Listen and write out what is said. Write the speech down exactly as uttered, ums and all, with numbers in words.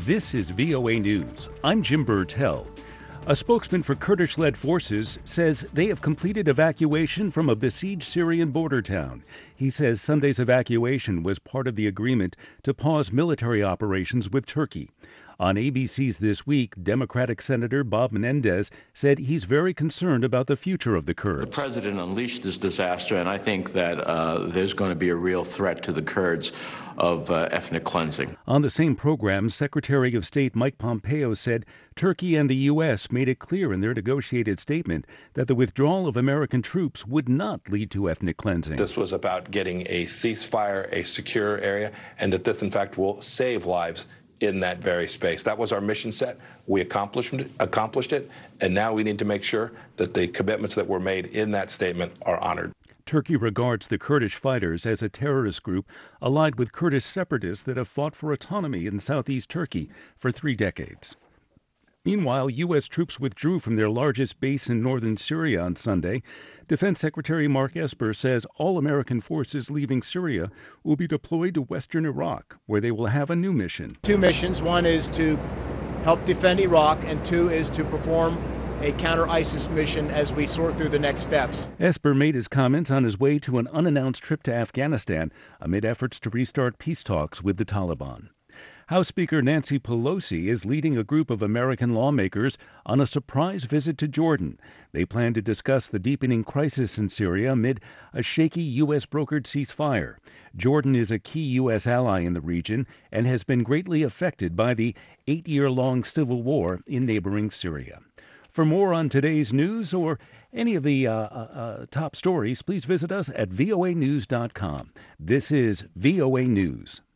This is V O A News. I'm Jim Burtell. A spokesman for Kurdish-led forces says they have completed evacuation from a besieged Syrian border town. He says Sunday's evacuation was part of the agreement to pause military operations with Turkey. On A B C's This Week, Democratic Senator Bob Menendez said he's very concerned about the future of the Kurds. The president unleashed this disaster, and I think that uh, there's going to be a real threat to the Kurds of uh, ethnic cleansing. On the same program, Secretary of State Mike Pompeo said Turkey and the U S made it clear in their negotiated statement that the withdrawal of American troops would not lead to ethnic cleansing. This was about getting a ceasefire, a secure area, and that this, in fact, will save lives in that very space. That was our mission set. We accomplished it, accomplished it, and now we need to make sure that the commitments that were made in that statement are honored. Turkey regards the Kurdish fighters as a terrorist group allied with Kurdish separatists that have fought for autonomy in southeast Turkey for three decades. Meanwhile, U S troops withdrew from their largest base in northern Syria on Sunday. Defense Secretary Mark Esper says all American forces leaving Syria will be deployed to western Iraq, where they will have a new mission. Two missions. One is to help defend Iraq, and two is to perform a counter-ISIS mission as we sort through the next steps. Esper made his comments on his way to an unannounced trip to Afghanistan amid efforts to restart peace talks with the Taliban. House Speaker Nancy Pelosi is leading a group of American lawmakers on a surprise visit to Jordan. They plan to discuss the deepening crisis in Syria amid a shaky U S-brokered ceasefire. Jordan is a key U S ally in the region and has been greatly affected by the eight-year-long civil war in neighboring Syria. For more on today's news or any of the uh, uh, top stories, please visit us at V O A news dot com. This is V O A News.